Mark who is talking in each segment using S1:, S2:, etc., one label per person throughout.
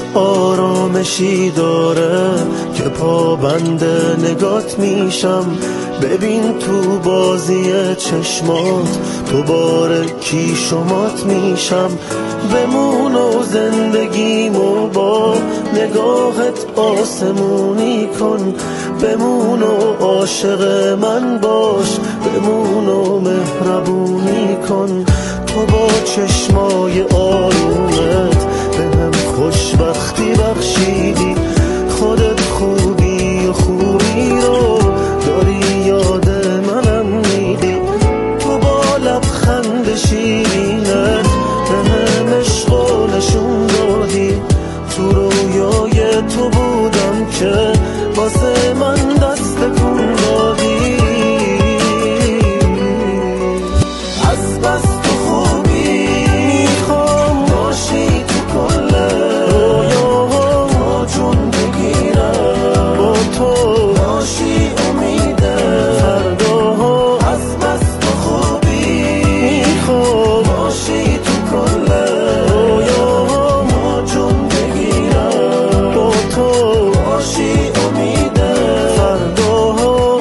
S1: آرامشی داره که پابند نگات میشم. ببین تو بازی چشمات دوباره کی شمات میشم. بمون و زندگیمو با نگاهت آسمونی کن. بمون و عاشق من باش، بمون و مهربونی کن. تو با چشمای آرومت بهم خوشبختی بخشیدی. خودت خوبی و خوبی رو داری یاد منم میدی. تو با لبخند شیرینت بهم عشق و نشون دادی. تو رویای تو بودم که واسه من دست کن دادی. از بس تو خوبی میخوام باشی تو کل رویاها جون بگیرم. با تو باشی امید فرداها. از بس تو خوبی میخوام باشی تو کل رویاها جون بگیرم. با تو باشی امید فرداها.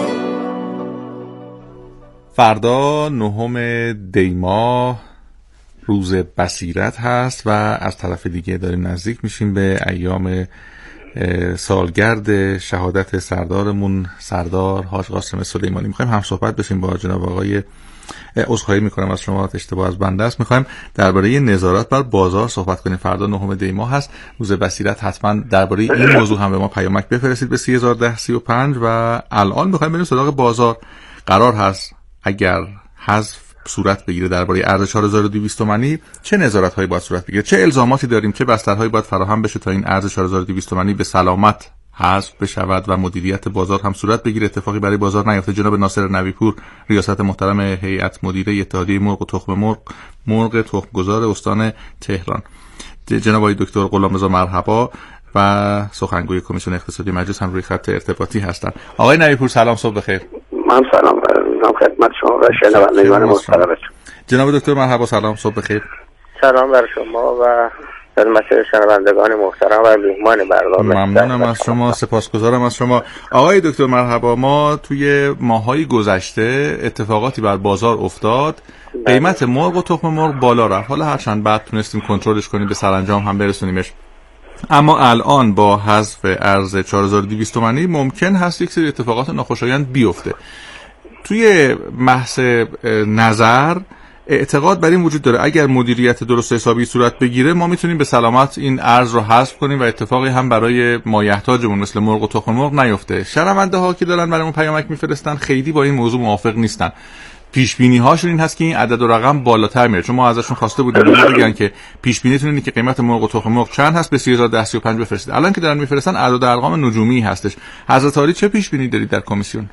S2: فردا 9 دی ماه روز بصیرت هست و از طرف دیگه داریم نزدیک میشیم به ایام سالگرد شهادت سردارمون سردار حاج قاسم سلیمانی. میخوایم هم صحبت بشیم با جناب آقای، عذرخواهی میکنم از شما، اشتباه از بنده است، میخوایم درباره نظارت بر بازار صحبت کنیم. فردا 9 دی ماه هست روز بصیرت. حتما درباره این موضوع هم به ما پیامک بفرستید به 301035 و الان میخوایم بریم سراغ بازار. قرار هست اگر حذف صورت بگیره درباره ارز 4200 تومانی چه نظارت‌هایی باید صورت بگیره، چه الزاماتی داریم، چه بسترهایی باید فراهم بشه تا این ارز 4200 تومانی به سلامت حذف بشود و مدیریت بازار هم صورت بگیره، اتفاقی برای بازار نیفته. جناب ناصر نویپور، ریاست محترم هیئت مدیره اتحادیه مرغ و تخم مرغ تخمگذار استان تهران، جناب آقای دکتر غلامرضا مرحبا و سخنگوی کمیسیون اقتصادی مجلس هم روی خط ارتباطی هستند. آقای نویپور سلام، صبح بخیر.
S3: من سلام خدمت شما و شنوندگان محترمتون.
S2: جناب دکتر مرحبا سلام، صبح بخیر.
S3: سلام بر شما و خدمت شنوندگان محترم و میهمان برنامه.
S2: ممنونم از شما، سپاسگزارم از شما. آقای دکتر مرحبا، ما توی ماهای گذشته اتفاقاتی بر بازار افتاد، قیمت مرغ و تخم مرغ بالا رفت. حالا هرچند بعد تونستیم کنترلش کنیم، به سرانجام هم برسونیمش، اما الان با حذف ارز 4200 تومانی ممکن هست یک سری اتفاقات ناخوشایند بیفته. توی بحث نظر اعتقاد بر این وجود داره اگر مدیریت درست حسابی صورت بگیره ما میتونیم به سلامت این ارز رو حذف کنیم و اتفاقی هم برای مایحتاجمون مثل مرغ و تخم مرغ نیفته. شنونده ها که دارن برامون پیامک میفرستن خیلی با این موضوع موافق نیستن. پیش بینی هاشون این هست که این عدد و رقم بالاتر میره، چون ما ازشون خواسته بودیم بگن که پیش بینیتون اینه که قیمت مرغ و تخم مرغ چند هست، به 301035 بفرستید. الان که دارن میفرستن اعداد و ارقام نجومی هستش. حضرت عالی چه پیش بینی دارید در کمیسیون؟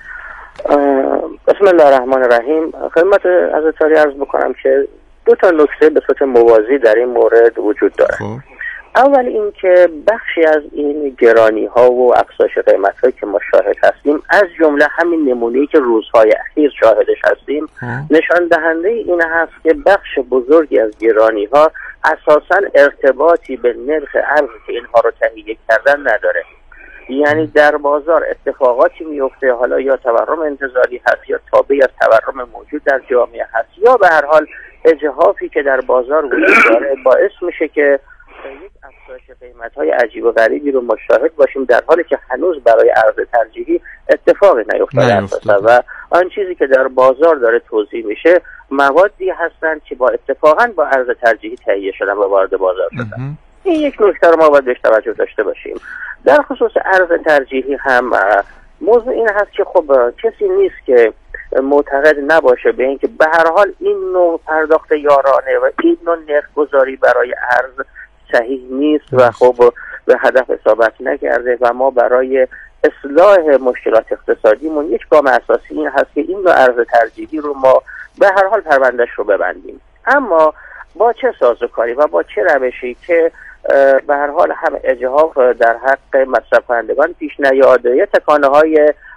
S3: بسم الله الرحمن الرحیم. خدمت حضرت عالی عرض بکنم که دو تا نکته به صورت موازی در این مورد وجود داره. اول این که بخشی از این گرانی ها و افزایش قیمت هایی که ما شاهد هستیم، از جمله همین نمونه‌ای که روزهای اخیر شاهدش هستیم، نشان دهنده این هست که بخش بزرگی از گرانی ها اساساً ارتباطی به نرخ ارزی که اینها رو تهیه کردن نداره. یعنی در بازار اتفاقاتی میفته، حالا یا تورم انتظاری هست یا تابعی از تورم موجود در جامعه هست، یا به هر حال اجحافی که در بازار وجود داره باعث میشه که یک افزایش قیمت‌های عجیب و غریبی رو مشاهد باشیم، در حالی که هنوز برای ارز ترجیحی اتفاقی نیفتاده. و آن چیزی که در بازار داره توزیع میشه موادی هستند که اتفاقاً با ارز ترجیحی تهیه شدن و وارد بازار شدن. این یک نکته رو ما باید بهش توجه داشته باشیم. در خصوص ارز ترجیحی هم موضوع این هست که خب کسی نیست که معتقد نباشه به اینکه به هر حال این نوع پرداخت یارانه و این نوع نرخ‌گذاری برای ارز صحیح نیست و خب به هدف اصابت نکرده و ما برای اصلاح مشکلات اقتصادیمون یک گام اساسی این هست که این نوع ارز ترجیحی رو ما به هر حال پروندهش رو ببندیم. اما با چه سازوکاری و با چه روشی که به هر حال هم اجحاف در حق مصرف کنندگان پیش نیاد، یا تکانه های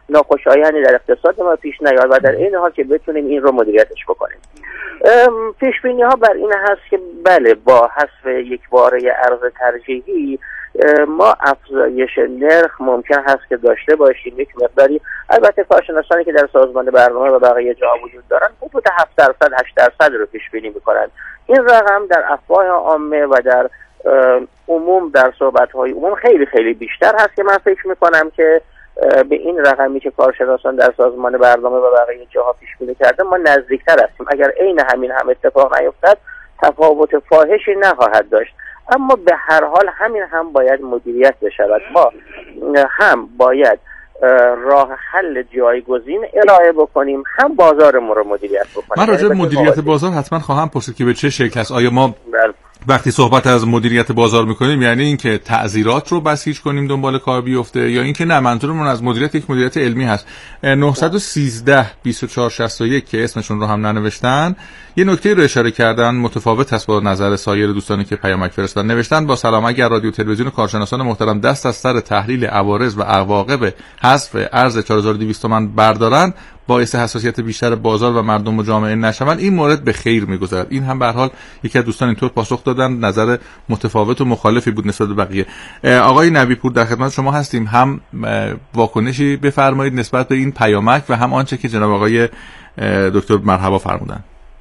S3: ناخوشایندی در اقتصاد ما پیش نیاد و در این حال که بتونیم این رو مدیریتش بکنیم. پیش بینی ها بر این هست که بله با حذف یک باره ارز ترجیحی ما افزایش نرخ ممکن هست که داشته باشیم یک مقداری. البته کارشناسانی که در سازمان برنامه و بقیه جا وجود دارن حدود 7% 8% رو پیش بینی میکنن. این رقم در افواه عامه و در عموم در صحبت‌های عموم خیلی خیلی بیشتر هست که من فکر میکنم که به این رقمی که کارشناسان در سازمان برنامه و بقیه جاها پیش بینی کرده ما نزدیکتر هستیم. اگر عین همین هم اتفاق نیفتد تفاوت فاحشی نخواهد داشت، اما به هر حال همین هم باید مدیریت بشود. ما هم باید راه حل جایگزین ارائه بکنیم، هم بازارمون رو مدیریت بکنیم.
S2: من راجع به مدیریت بازار حتما خواهم پرسید که به چه شکل است. آیا ما وقتی صحبت از مدیریت بازار میکنیم یعنی اینکه تعزیرات رو بسیج کنیم دنبال کار بیفته، یا اینکه نه منظورمون از مدیریت یک مدیریت علمی هست؟ 913 24 61 که اسمشون رو هم ننوشتن یه نکته رو اشاره کردن متفاوت است با نظر سایر دوستانی که پیامک فرستادن. نوشتن با سلام، اگر رادیو تلویزیون کارشناسان محترم دست از سر تحلیل عوارض و عواقب حذف ارز 4200 تومان بردارن باعث حساسیت بیشتر بازار و مردم و جامعه نشوند، این مورد به خیر میگذرد. این هم به هر حال یکی از دوستان اینطور پاسخ دادن، نظر متفاوت و مخالفی بود نسبت به بقیه. آقای نبی‌پور در خدمت شما هستیم، هم واکنشی بفرمایید نسبت به این پیامک و هم آنچه که جناب آقای دکتر مرحبا فرمودن.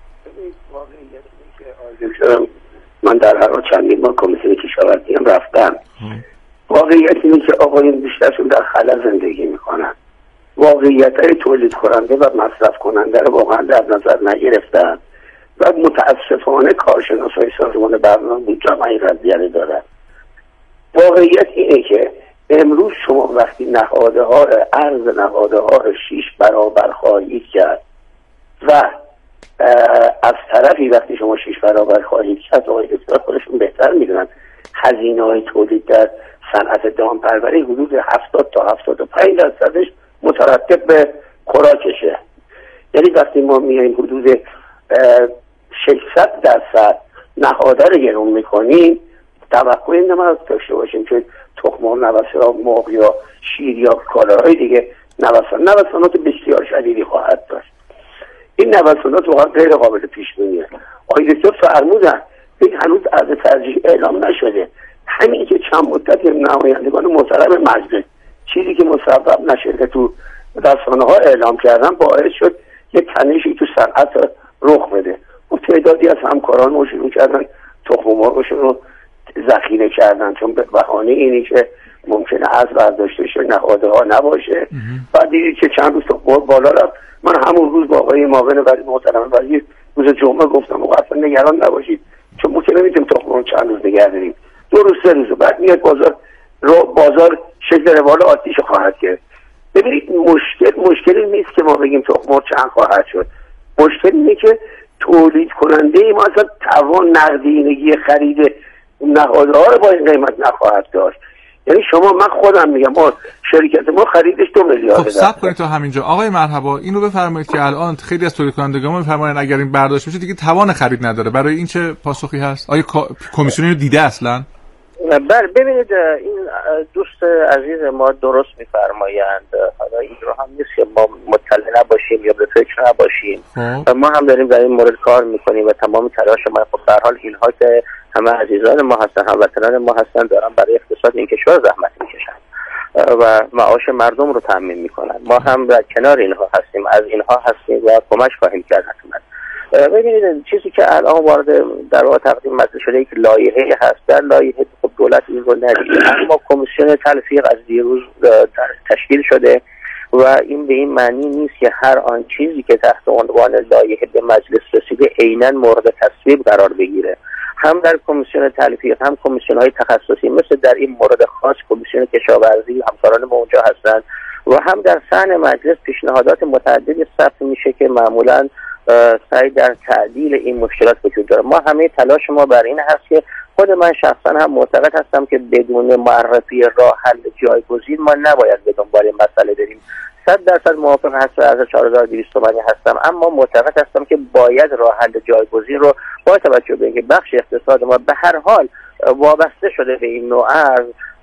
S4: من در هر چندین بار کمیسیون کشاورزی هم رفتم. واقعیت اینه که آقایون بیشترشون در خلا زندگی میکنن. واقعیت‌های تولید کننده و مصرف کننده رو واقعا در نظر نگرفتن و متاسفانه کارشناسای سازمان برنامه بود جامعه این قضیه دارن. واقعیت اینه که امروز شما وقتی نهاده ها ارز نهاده ها رو 6 برابر خواهید کرد و از طرفی وقتی شما 6 برابر خواهید کرد، آقای دکتر خودشون بهتر میدونن هزینه های تولید در صنعت دامپروری حدود 70 تا 75% مترتب به خوراکشه. یعنی وقتی ما میایم حدود 600% نهاده رو گرون میکنیم، توقع این نماز داشته باشیم که تخم و نوسان مرغ یا شیر یا کالاهای دیگه نوسانات بسیار شدیدی خواهد داشت. این نوسانات واقعا غیر قابل پیش بینیه. آقای دکتر فرمودن این هنوز ارز ترجیح اعلام نشده. همین که چند مدت نمایندگان محترم مجلس چیزی که مسبب نشده تو رسانه ها اعلام کردن باعث شد یک تنشی تو صنعت رخ بده. و تعدادی از همکاران ما شروع کردن تخم مرغشون رو ذخیره کردن، چون به بهانه اینی که ممکنه از برداشته شه نهاده ها نباشه. بعد دیدید که چند روز تخم مرغ بالا رفت. من همون روز با آقای معاون وزیر محترم وزیر روز جمعه گفتم آقا اصلا نگران نباشید، چون ما که نمیتونیم تخم مرغ چند روز نگه داریم، 2 روز 3 روز بعد میاد بازار شکل روال عادیش خواهد کرد. ببینید مشکلی نیست که ما بگیم تخم مرغ چند خواهد شد. مشکل اینه که تولید کننده ما اصلا توان نقدینگی خرید نهاده ها رو با این قیمت نخواهد داشت. یعنی من خودم میگم ما شرکت ما خریدش 2 میلیارد.
S2: خب صبر کنید تا همینجا. آقای مرحبا اینو بفرمایید که الان خیلی از تولید کنندگان ما میفرمایند اگر این برداشت بشه دیگه توان خرید نداره. برای این چه پاسخی هست؟ آیا کمیسیون اینو دیده اصلا؟
S3: بله ببینید این دوست عزیز ما درست میفرمایند. حالا این رو هم نیست که ما مطلع نباشیم یا به فکر نباشیم. ما هم داریم در این مورد کار میکنیم و تمام تلاش ما خب به هر حال اینها که همه عزیزان ما هستن، هموطنان ما هستن، دارن برای اقتصاد این کشور زحمت میکشن و معاش مردم رو تامین میکنن. ما هم در کنار اینها هستیم، از اینها هستیم و کمک خواهیم کرد حتما. ببینید چیزی که الان وارد در واقع تقدیم مطرح شده یک لایحه هست. در لایحه خب دولت این رو ندیده، اما کمیسیون تلفیق از دیروز تشکیل شده و این به این معنی نیست که هر آن چیزی که تحت عنوان لایحه به مجلس رسیده عیناً مورد تصویب قرار بگیره. هم در کمیسیون تلفیق هم کمیسیون های تخصصی مثل در این مورد خاص کمیسیون کشاورزی همکاران ما اونجا هستند و هم در صحن مجلس پیشنهادات متعددی ثبت میشه که معمولاً سعی در تعدیل این مشکلات وجود داره. ما همه تلاش ما بر این هست که خود من شخصا هم معتقد هستم که بدون معرفی راه حل جایگزین ما نباید به دنبال مسئله بریم. 100% موافق هست از 4200 تومانی هستم، اما معتقد هستم که باید راه حل جایگزین رو با توجه به اینکه بخش اقتصاد ما به هر حال وابسته شده به این نوع ارز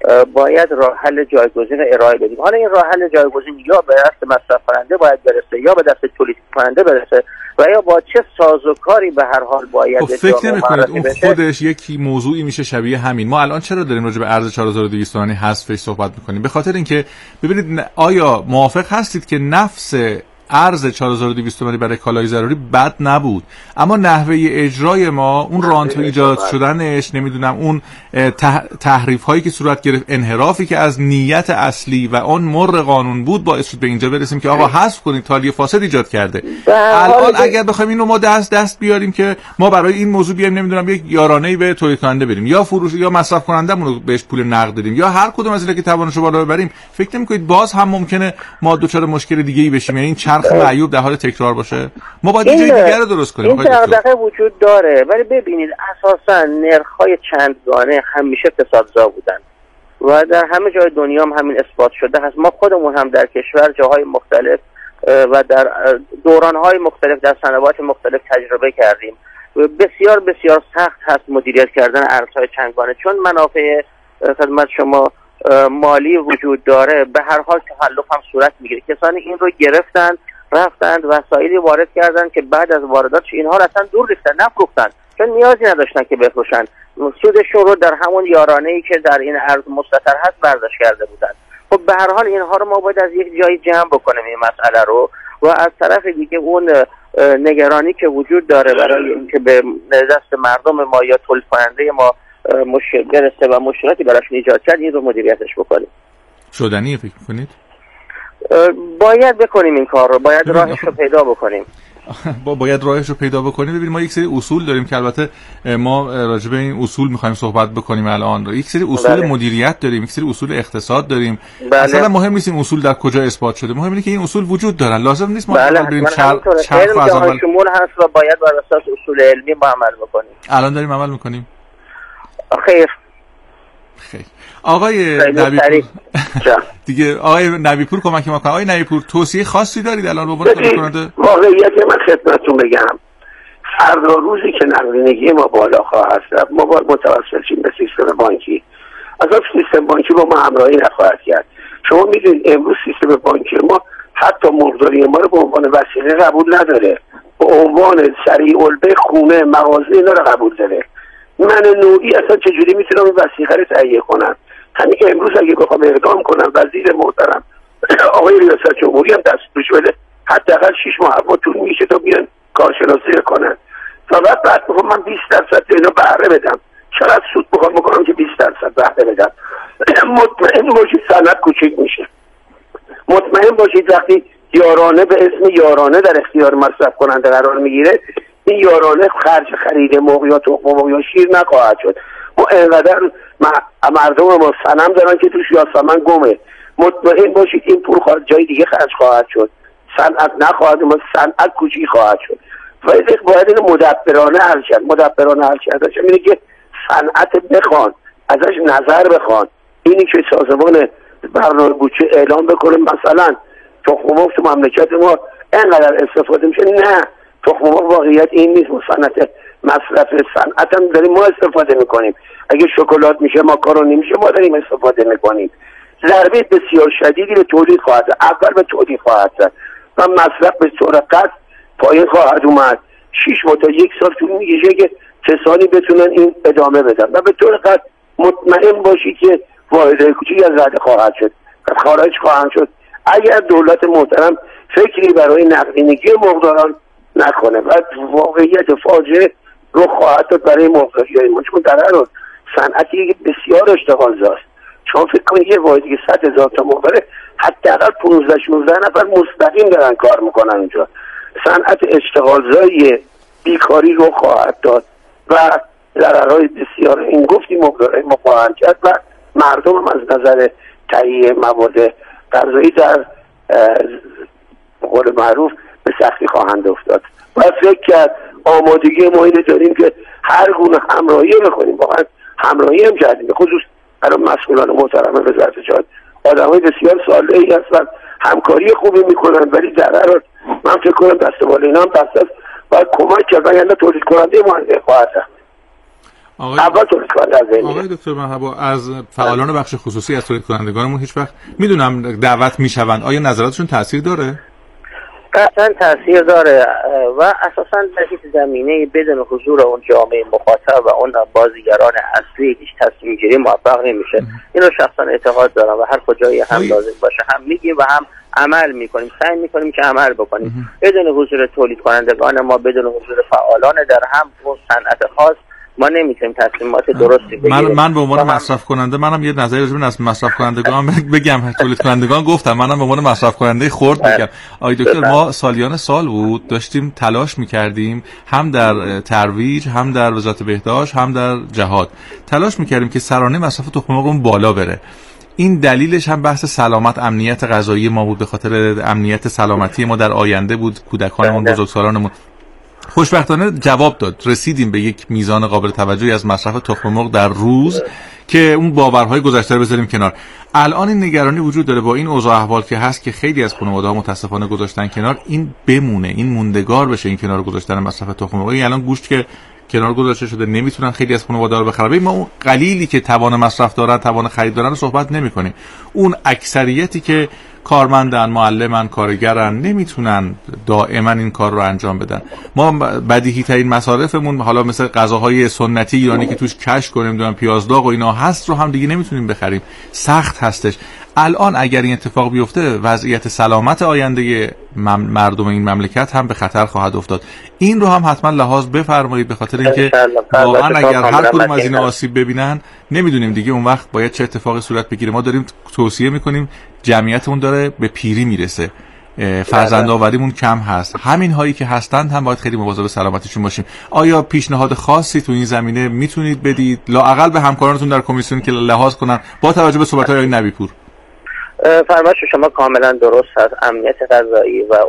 S3: باید راه حل جایگزین ارائه بدیم. حالا این راه حل جایگزین یا به دست مصرف کننده باید برسه یا به دست تولید کننده برسه و یا با چه سازوکاری به هر حال باید
S2: فکر نمی‌کنید اون خودش یک موضوعی میشه شبیه همین؟ ما الان چرا داریم راجع به ارز 4200 تومانی حذفش صحبت می‌کنیم؟ به خاطر اینکه ببینید آیا موافق هستید که نفس ارز 4200 تومانی برای کالای ضروری بد نبود، اما نحوه اجرای ما، اون رانت ایجاد شدنش، نمیدونم اون تحریف هایی که صورت گرفت، انحرافی که از نیت اصلی و اون مر قانون بود باعث شد به اینجا برسیم که آقا حذف کنید، تالیه فاسد ایجاد کرده. الان اگر بخوایم اینو ما دست بیاریم که ما برای این موضوع بیایم نمیدونم یک یارانه‌ای به تولید کننده بدیم یا فروش یا مصرف کنندمون رو بهش پول نقد بدیم یا هر کدوم از اینا که توانشو بالا ببریم، فکر نمی‌کنید باز هم ممکنه ما دچار مشکل دیگه‌ای بشیم؟ یعنی این چرخ معیوب در حال تکرار باشه. ما باید یه جای دیگه رو درست کنیم.
S3: این دغدغه وجود داره، ولی ببینید اساسا نرخ‌های چندگانه همیشه فسادزا بودن و در همه جای دنیا هم همین اثبات شده هست. ما خودمون هم در کشور جاهای مختلف و در دوران‌های مختلف در سنوات مختلف تجربه کردیم. بسیار بسیار سخت هست مدیریت کردن ارزهای چندگانه، چون منافع خدمت شما مالی وجود داره. به هر حال تخلف هم صورت میگیره. کسانی این رو گرفتن، رفتند وسایلی وارد کردن که بعد از وارداتش اینها رو اصلا دور ریختن، نفروختن، چون نیازی نداشتن که بفروشن. سودشون رو در همون یارانه‌ای که در این ارز مستتر هست برداشت کرده بودن. خب به هر حال اینها رو ما باید از یک جایی جمع بکنیم این مسئله رو، و از طرف دیگه اون نگرانی که وجود داره برای اینکه به دست مردم ما یا تولید کننده ما مشکل برسه و مشکلاتی براشون ایجاد کرد، این رو مدیریتش بکنیم.
S2: شدنیه فکر می‌کنید؟
S3: باید بکنیم این کار رو، باید راهش رو پیدا بکنیم.
S2: باید راهش رو پیدا بکنیم. ببینید ما یک سری اصول داریم که البته ما راجع به این اصول می‌خوایم صحبت بکنیم الان. یک سری اصول مدیریت داریم، یک سری اصول اقتصاد داریم. اصلا مهم نیست این اصول در کجا اثبات شده، مهم اینه که این اصول وجود دارن. لازم نیست ما بریم چرخ از اول
S3: شمول هست و باید بر اساس اصول علمی با عمل بکنیم.
S2: الان داریم عمل می‌کنیم.
S3: خیر.
S2: آقای نبیپور دیگه آقای نبیپور کمک ما کنه. آقای نبیپور توصیه خاصی دارید الان به عنوان تولید کننده؟
S4: واقعیت من خدمتتون بگم، فردا روزی که نقدینگی ما بالا خواهد رفت، ما باید متوسل شیم به سیستم بانکی. اصلا سیستم بانکی با ما همراهی نخواهد کرد. شما میدونید امروز سیستم بانکی ما حتی مرغداری ما رو به عنوان وسیله قبول نداره، به عنوان سریع البیع خونه مغازه اینا رو قبول داره. من نوعی اصلا چجوری میتونم این وثیقه رو تهیه کنم؟ همین که امروز اگه بخوام اقدام کنم، وزیر محترم آقای ریاست جمهوری هم دستورش بده حداقل 6 ماه طول میشه تا بیان کارشناسی کنن. فقط بعد بخوام من 20% اینا بهره بدم. چقدر سود بخوام بکنم که 20% بهره بدم؟ مطمئن باشید صنعت کوچیک میشه. مطمئن باشید وقتی یارانه به اسم یارانه در اختیار مصرف کننده قرار میگیره، این یارانه خرج خرید مرغ یا تخم مرغ یا شیر نخواهد شد. ما اینقدر مردم ما صنم دارن که توش یاسمن گمه. مطمئن باشید این پول جای دیگه خرج خواهد شد، صنعت نخواهد، ما صنعت کوچیک خواهد شد. باید اینو مدبرانه حل کرد. مدبرانه حل کردنش اینه که صنعت بخوان، ازش نظر بخوان. اینی که سازمان برنامه بودجه اعلام بکنه مثلا تخم مرغ تو مملکت ما اینقدر استفاده میشه، نه، تخم مرغ واقعیت این نیست. صنعت مصرف صنعت هم داریم ما استفاده میکنیم. اگه شکلات میشه، ماکارونی میشه، ما داریم استفاده میکنیم. ضربه بسیار شدیدی به تولید خواهد زد. اول به تولید خواهد زد و مصرف به طور قطع پایین خواهد اومد. 6 ماه تا 1 سال طول میکشه که کسانی بتونن این ادامه بدن و به طور قطع مطمئن باشید که واحدهای کوچیک از رده خواهد شد، خارج خواهند شد اگر دولت محترم فکری برای نقدینگی مرغداران نکنه. و واقعیت فاجعه رو خواهد داد برای مرغداری ما، چون در هر صنعتی بسیار اشتغالزاست. شما فکر کنید یه واحدی که 100,000 تا مرغ داره، حداقل 15-16 نفر مستقیم دارن کار میکنن اونجا. صنعت اشتغالزایی بیکاری رو خواهد داد و ضررهای بسیار این گفتی مرغداری ما خواهند کرد و مردم هم از نظر تهیه مواد غذایی در قول معروف به سختی خواهند افتاد. و فکر کرد آمادگی ما اینه داریم که هر گونه همراهی بکنیم. واقعا همراهی هم کردیم، به خصوص برای مسئولان محترم وزارت جهاد. آدمای بسیار صالحی هستن، همکاری خوبی میکنن، ولی در هر حال من فکر کنم دست بالا اینا هم دست است باید کمک کرد و یعنی تولید کننده ما خواهد رفت. اول تولید کننده از بین میره.
S2: آقای دکتر مرحبا، از فعالان بخش خصوصی از تولید کنندگانمون هیچ وقت میدونم دعوت میشوند، آیا نظراتشون تاثیر داره؟
S3: قطعا تاثیر داره و اساسا در هیچ زمینه بدون حضور اون جامعه مخاطب و اون بازیگران اصلی هیچ تصمیم گیری موفق نمیشه. اینو شخصا اعتقاد دارم و هر کجایی هم لازم باشه هم میگیم و هم عمل میکنیم، سعی میکنیم که عمل بکنیم. بدون حضور تولید کنندگان ما، بدون حضور فعالان در هم و صنعت خاص، ما نمیتونیم تصمیمات درستی بگیریم.
S2: من به عنوان مصرف کننده، منم یه نظری راجع به مصرف کنندگان بگم. تولید کنندگان گفتم، منم به عنوان مصرف کننده خرد بگم. آقای دکتر، ما سالیان سال بود داشتیم تلاش میکردیم، هم در ترویج، هم در وزارت بهداشت، هم در جهاد تلاش میکردیم که سرانه مصرف تخم مرغ بالا بره. این دلیلش هم بحث سلامت، امنیت غذایی ما بود، به خاطر امنیت سلامتی ما در آینده بود، کودکانمون، بزرگسالانمون. خوشبختانه جواب داد، رسیدیم به یک میزان قابل توجهی از مصرف تخم مرغ در روز که اون باورهای گذشته رو بذاریم کنار. الان این نگرانی وجود داره با این اوضاع احوال که هست که خیلی از خانواده‌ها متاسفانه گذاشتن کنار، این بمونه، این موندگار بشه، این کنار گذاشتن مصرف تخم مرغ. الان گوشت که کنار گذاشته شده نمیتونن خیلی از خانواده‌ها رو بخرن. ما اون قلیلی که توان مصرف دارن، توان خرید دارن رو صحبت نمی‌کنیم. اون اکثریتی که کارمندن، معلمن، کارگرن، نمیتونن دائما این کار رو انجام بدن. ما بدیهی ترین مصارفمون، حالا مثل غذاهای سنتی ایرانی که توش کش کنیم، دارن پیاز داغ و اینا هست، رو هم دیگه نمیتونیم بخریم، سخت هستش. الان اگر این اتفاق بیفته، وضعیت سلامت آینده مردم این مملکت هم به خطر خواهد افتاد. این رو هم حتما لحاظ بفرمایید، به خاطر اینکه واقعا اگر هر کدوم از این آسیب ببینن، نمیدونیم دیگه اون وقت باید چه اتفاقی صورت بگیره. ما داریم توصیه میکنیم، جمعیتمون داره به پیری میرسه، فرزندآوریمون کم هست، همین هایی که هستند هم باید خیلی مواظب سلامتیشون باشیم. آیا پیشنهاد خاصی تو این زمینه میتونید بدید، لااقل به همکارانتون در کمیسیون که لحاظ کنن با توجه به صحبت‌های آقای نبی‌پور؟
S3: فرمایش شما کاملا درست است. امنیت غذایی و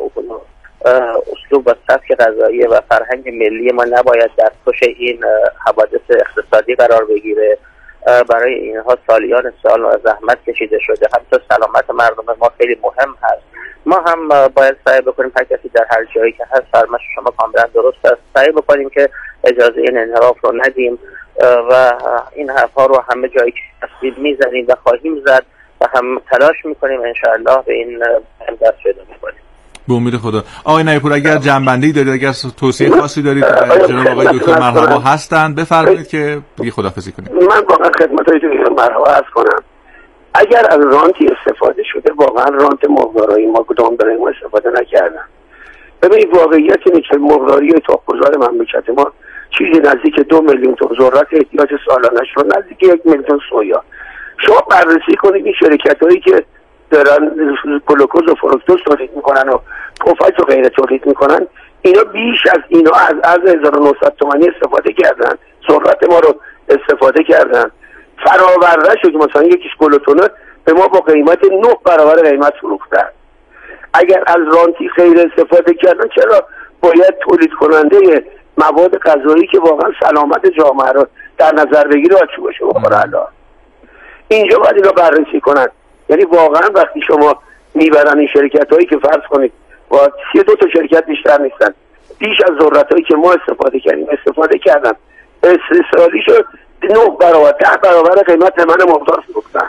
S3: اسلوب و سبک غذایی و فرهنگ ملی ما نباید در پوش این حوادث اقتصادی قرار بگیره. برای اینها سالیان سال زحمت کشیده شده، همچنین سلامت مردم ما خیلی مهم هست. ما هم باید سعی بکنیم، هر کسی در هر جایی که هست، فرمایش شما کاملا درست است، سعی بکنیم که اجازه این انحراف رو ندیم و این حرفا رو همه جایی که هستیم میزنیم و خواهیم زد و هم تلاش میکنیم انشاءالله به این دست پیدا میکنیم.
S2: به امید خدا. آقای نبی‌پور، اگر جنبنده‌ای دارید، اگر توصیه خاصی دارید، جناب آقای دکتر مرحبا هستند، بفرمایید که دیگه خداحافظی کنیم.
S4: من واقعا خدمت آقای دکتر مرحبا عرض کنم، اگر از رانتی استفاده شده، واقعا رانت مرغدارایی ما کدام داریم استفاده نکردن. ببینید واقعیت اینه که مرغداری تخم‌گذار مملکت ما چیزی نزدیک 2 میلیون تن ذرت احتیاج سالانش رو، نزدیک 1 میلیون سویا. شما بررسی کنید این شرکت‌هایی که دارن گلوکوز و فروکتوز تولید میکنن و پوفایت و غیره تولید میکنن، اینا بیش از اینا از 1900 تومانی استفاده کردن، ذرت ما رو استفاده کردن، فراورده شد که مثلا یکیش گلوتونه به ما با قیمت 9 برابر قیمت فروختن. اگر از رانتی خیر استفاده کردن، چرا باید تولید کننده مواد غذایی که واقعا سلامت جامعه رو در نظر بگیره آچو باشه بخوره؟ الان اینجا باید اینا بررسی کنن. یعنی واقعا وقتی شما میبرن این شرکت هایی که فرض کنید با 32 تا شرکت بیشتر نیستن، بیش از ذرت هایی که ما استفاده کردن، استثمالی شد 9 برابر 10 برابر قیمت من مقدار فروختن.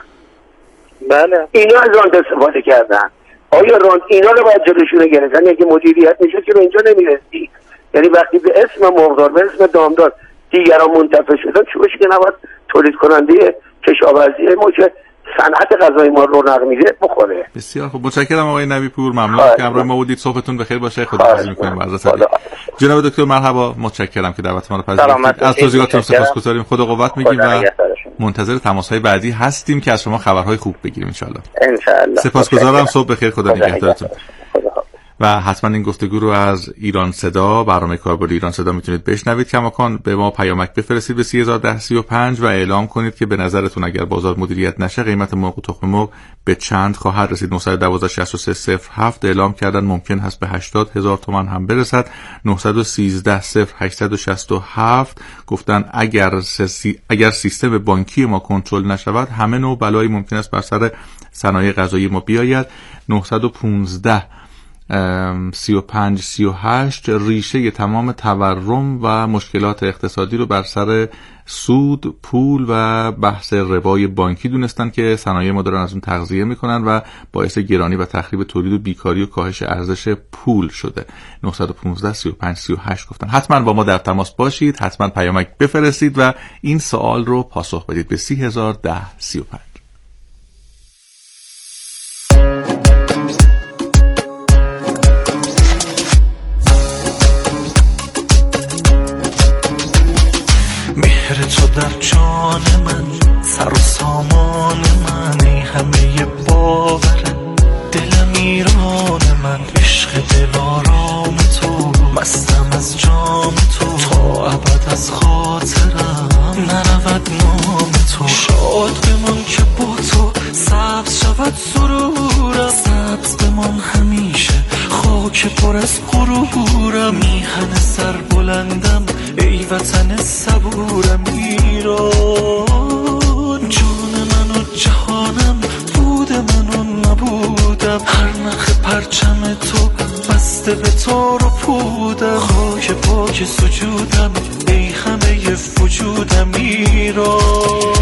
S3: بله،
S4: اینا از رانت استفاده کردن. آیا رانت اینا رو باید جلوشون گرفتن؟ یعنی مدیریت میشه که به اینجا نمیرسی. یعنی وقتی به اسم مرغدار، به اسم دامدار دیگران منتفع شدن، چه باشه که نباید تولید کننده کشاورزی ما که صنعت غذایی ما رونق میده بخوره.
S2: بسیار خوب، متشکرم آقای نبی‌پور، ممنون که همراه ما بودید. صبحتون بخیر باشه. خداحافظی می‌کنیم از جناب دکتر مرحبا. متشکرم که دعوت ما رو پذیرفتید. از توضیحاتتون سپاسگزاریم. خدا قوت میگیم و منتظر تماس‌های بعدی هستیم که از شما خبرهای خوب بگیریم ان شاء الله. سپاسگزارم. صبح بخیر. خدا نگهدارتون. و حتما این گفتگو رو از ایران صدا، برنامه کاربردی ایران صدا میتونید بشنوید. کماکان به ما پیامک بفرستید به 301035 و اعلام کنید که به نظرتون اگر بازار مدیریت نشه قیمت مرغ و تخم مرغ به چند خواهد رسید. 912 6307 اعلام کردن ممکن هست به 80,000 تومان هم برسد. 913 0867 گفتن اگر سیستم بانکی ما کنترل نشود همه نوع بلایی ممکن است بر سر صنایع غذایی ما بیاید. 915 35-38 ریشه تمام تورم و مشکلات اقتصادی رو بر سر سود، پول و بحث ربای بانکی دونستن که صنایع ما دارن از اون تغذیه میکنن و باعث گرانی و تخریب تولید و بیکاری و کاهش ارزش پول شده. 915-35-38 گفتن. حتما با ما در تماس باشید، حتما پیامک بفرستید و این سوال رو پاسخ بدید به 301035.
S1: مهر تو در جان من، سر و سامان من، ای همه باور دلم ایران من، عشق دلارام تو، مستم از جام تو، تا ابد از خاطرم نرود نام تو. شاد بمان که با تو سبز شود سرورم، سبز بمان همیشه خاک پر از غرورم. میهن سر بلندم ای وطن صبورم ایران، جان من و جهانم، بود من و نبودم، هر نخ پرچم تو بسته به تار و پودم. خاک پاک سجودم ای همه وجودم ایران.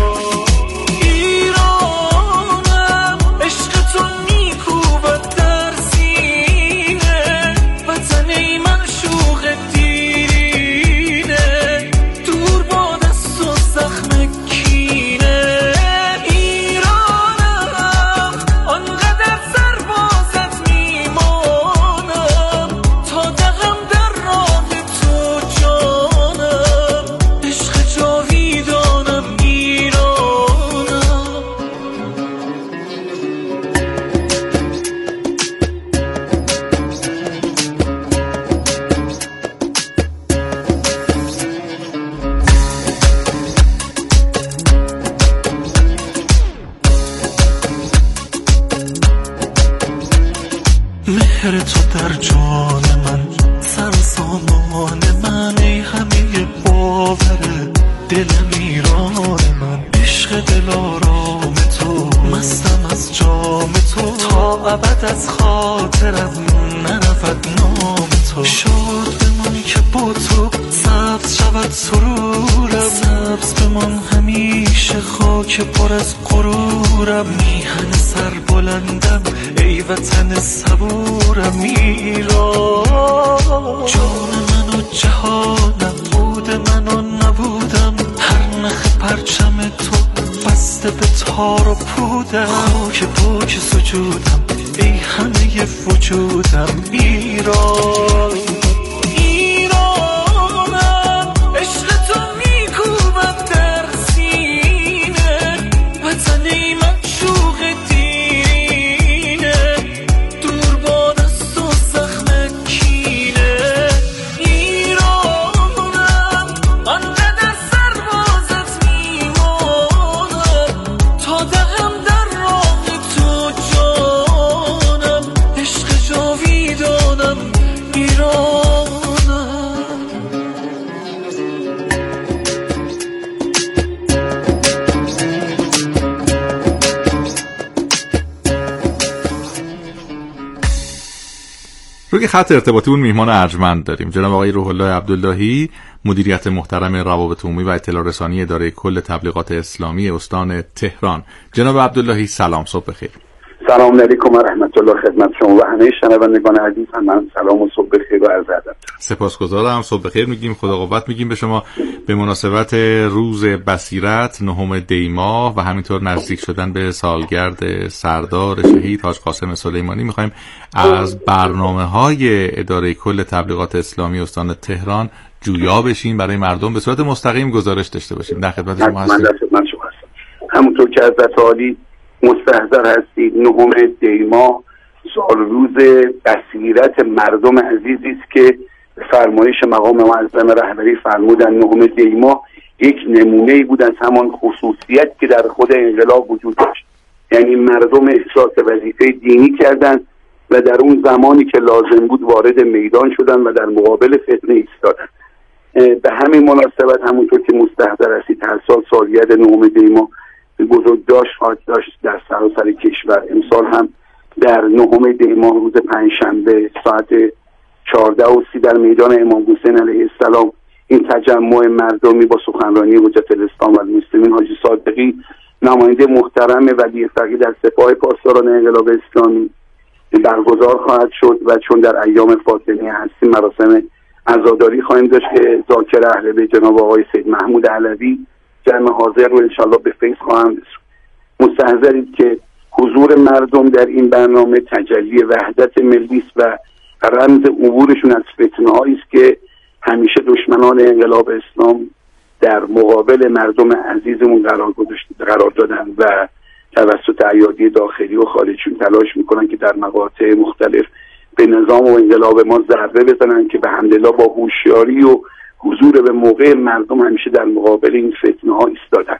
S1: مهر تو در جان من، سر سامان من، ای همه باور دلم ایران من، عشق دلارام تو، مستم از جام تو، تا ابد از خاطرم نرود نام تو. شاد بمان که با تو سبز شود سرورم، سبز بمان همیشه خاک پر از غرورم. میهن سر بلندم ای وطن صبورم ایران، جان من و جهانم، بود من و نبودم، هر نخ پرچم تو بسته به تار و پودم. خاک پاک سجودم ای همه وجودم ایران.
S2: روی خط ارتباطیمون میهمان ارجمند داریم، جناب آقای روح الله عبداللهی، مدیریت محترم روابط عمومی و اطلاع رسانی اداره کل تبلیغات اسلامی استان تهران. جناب عبداللهی سلام، صبح بخیر.
S4: سلام علیکم و رحمت الله خدمت شما و همه شنوندگان عزیز. من سلام و صبح بخیر و عرض ادب.
S2: سپاسگزارم. صبح بخیر میگیم، خدا قوت میگیم به شما به مناسبت روز بصیرت 9 دی ماه و همینطور نزدیک شدن به سالگرد سردار شهید حاج قاسم سلیمانی. میخوایم از برنامه‌های اداره کل تبلیغات اسلامی استان تهران جویا بشیم، برای مردم به صورت مستقیم گزارش داشته باشیم. در خدمت شما هستیم.
S4: من در خدمت شما هستم. همونطور که حضرت عالی مستحضر هستید، 9 دی ماه سال روز بصیرت مردم عزیزی است که فرمایش مقام معظم رهبری فرمودن 9 دی ماه یک نمونه‌ای بود از همان خصوصیت که در خود انقلاب وجود داشت. یعنی مردم احساس وظیفه دینی کردند و در اون زمانی که لازم بود وارد میدان شدن و در مقابل فتنه ایستادن. به همین مناسبت همونطور که مستحضر هستید هر سال سالگرد 9 دی ماه بزرگ داشت خواهد داشت در سراسر کشور. امسال هم
S5: در 9 دی ماه روز پنجشنبه ساعت 14:30 در میدان امام حسین علیه السلام این تجمع مردمی با سخنرانی حجت الاسلام و المسلمین حاجی صادقی نماینده محترم ولی فقید از سپاه پاسداران انقلاب اسلامی برگزار خواهد شد و چون در ایام فاطمیه هستیم مراسم عزاداری خواهیم داشت که ذاکر اهل بیت جناب آقای سید محمود علوی جمع حاضر رو انشالله به فیض خواهند رسوند. مستحضرید که حضور مردم در این برنامه تجلی وحدت ملی است و رمز عبورشون از فتنه‌هایی است که همیشه دشمنان انقلاب اسلام در مقابل مردم عزیزمون قرار دادن و توسط ایادی داخلی و خارجیشون تلاش میکنن که در مقاطع مختلف به نظام و انقلاب ما ضربه بزنن که به حمدالله با هوشیاری و حضور به موقع مردم همیشه در مقابل این فتنه‌ها ایستادن.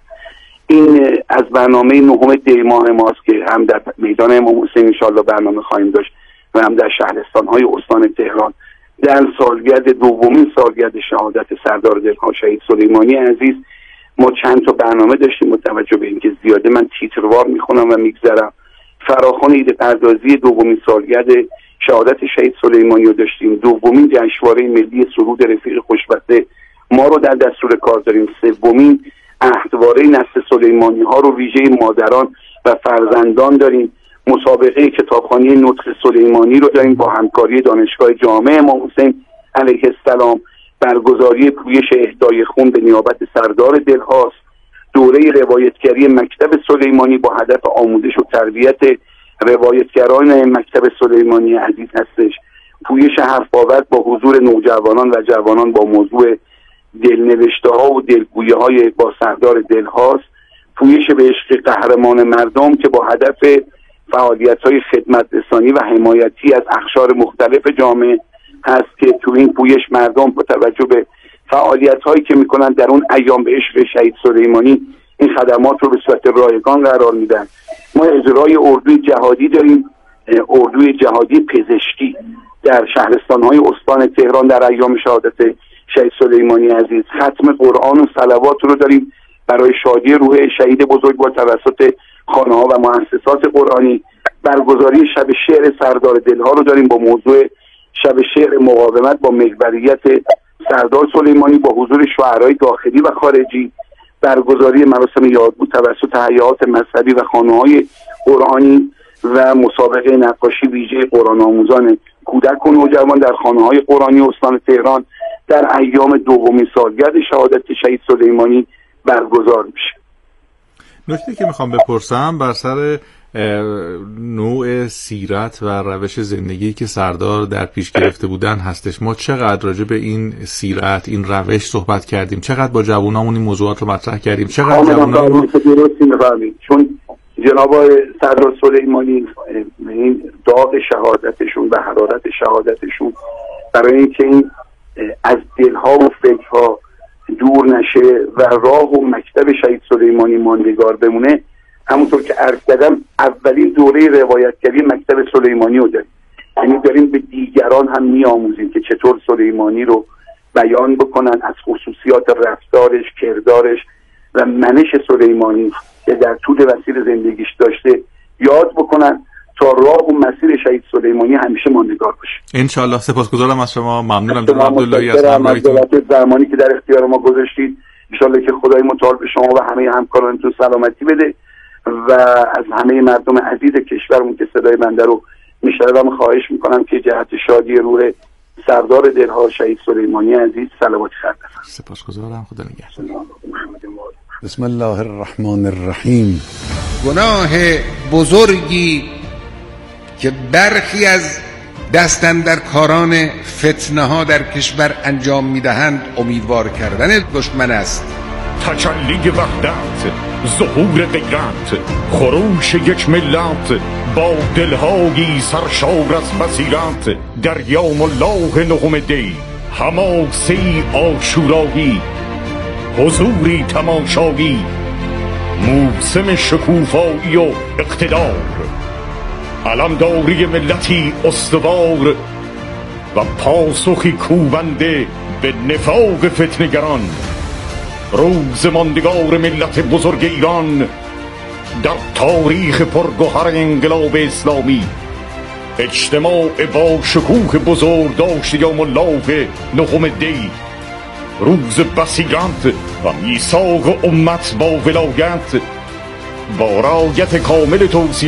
S5: این از برنامه 9 دی ماه ماست که هم در میدان امام حسین انشالله برنامه خواهیم داشت و هم در شهرستان‌های استان تهران در سالگرد دومین سالگرد شهادت سردار دلها شهید سلیمانی عزیز ما چند تا برنامه داشتیم. متوجه به اینکه زیاده من تیتروار میخونم و میگذرم. فراخوان ایده پردازی دومین سالگرد شهادت شهید سلیمانی رو داشتیم. دومین جشنواره ملی سرود رفیق خوشبخته ما رو در دستور کار داریم. سومین اهدواره نسل سلیمانی ها رو ویژه مادران و فرزندان داریم. مسابقه کتابخوانی نطق سلیمانی رو داریم با همکاری دانشگاه جامع امام حسین علیه السلام. برگزاری پویش اهدای خون به نیابت سردار دلهاست. دوره روایتگری مکتب سلیمانی با هدف آموزش و تربیت روایتگران مکتب سلیمانی عزیز هستش. پویش حرف آور با حضور نوجوانان و جوانان با موضوع دلنوشته ها و دلگویه های با سردار دلهاست. پویش به عشق قهرمان مردم که با هدف فعالیت های خدمت رسانی و حمایتی از اقشار مختلف جامعه هست که تو این پویش مردم با توجه به فعالیت هایی که میکنن در اون ایام به عشق شهید سلیمانی این خدمات رو به صورت رایگان قرار میدن. ما اجرای اردوی جهادی داریم، اردوی جهادی پزشکی در شهرستان‌های استان تهران در ایام شهادت شهید سلیمانی عزیز. ختم قرآن و صلوات رو داریم برای شادی روح شهید بزرگوار توسط خانه‌ها و مؤسسات قرآنی. برگزاری شب شعر سردار دلها رو داریم با موضوع شب شعر مقاومت با محوریت سردار سلیمانی با حضور شاعرای داخلی و خارجی. برگزاری مراسم یادبود توسط هیئات مذهبی و خانه‌های قرآنی و مسابقه نقاشی ویژه قرآن آموزان کودک و نوجوان در خانه‌های قرآنی استان تهران در ایام دومین سالگرد شهادت شهید سلیمانی برگزار میشه.
S2: نکته که میخوام بپرسم بر سر نوع سیرت و روش زندگی که سردار در پیش گرفته بودن هستش. ما چقدر راجع به این سیرت، این روش صحبت کردیم، چقدر با جوانامون این موضوعات رو مطرح کردیم، چقدر جوانامون
S5: چون جناب سردار سلیمانی این داغ شهادتشون و حرارت شهادتشون برای اینکه این از دلها و فکرها دور نشه و راه و مکتب شهید سلیمانی ماندگار بمونه، همونطور که عرض کردم اولین دوره روایتگری مکتب سلیمانی رو داریم. یعنی داریم به دیگران هم میآموزیم که چطور سلیمانی رو بیان بکنن، از خصوصیات رفتارش، کردارش و منش سلیمانی که در طول مسیر زندگیش داشته یاد بکنن تا راه و مسیر شهید سلیمانی همیشه ماندگار باشه.
S2: انشالله. سپاسگزارم از شما. ممنونم جناب عبداللهی از همراهیتون.
S5: زمانی که در اختیار ما گذاشتید انشالله که خدای متعال به شما و همه همکارانتون سلامتی بده و از همه مردم عزیز کشورمون که صدای بنده رو میشنوم خواهش میکنم که جهت شادی روح سردار دلها شهید سلیمانی عزیز صلوات خیر بفرمایید.
S2: سپاسگزارم. خدا نگهدار.
S6: بسم الله الرحمن الرحیم.
S7: گناه بزرگی که برخی از دستاندرکاران فتنه ها در کشور انجام میدهند امیدوار کردن دشمن است.
S8: تجلی وحدت، ظهور غیرت، خروش یک ملت با دلهایی سرشار از بصیرت. در یوم الله 9 دی حماسی عاشورایی، حضوری تماشایی، موسم شکوفایی و اقتدار، علمداری ملتی استوار و پاسخی کوبنده به نفاق فتنگران. روز ماندگار ملت بزرگ ایران در تاریخ پرگوهر انقلاب اسلامی، اجتماع با شکوه بزرگ داشت یوم الله نهم دی، روز بصیرت و میثاق امت با ولایت، با رعایت کامل توصیه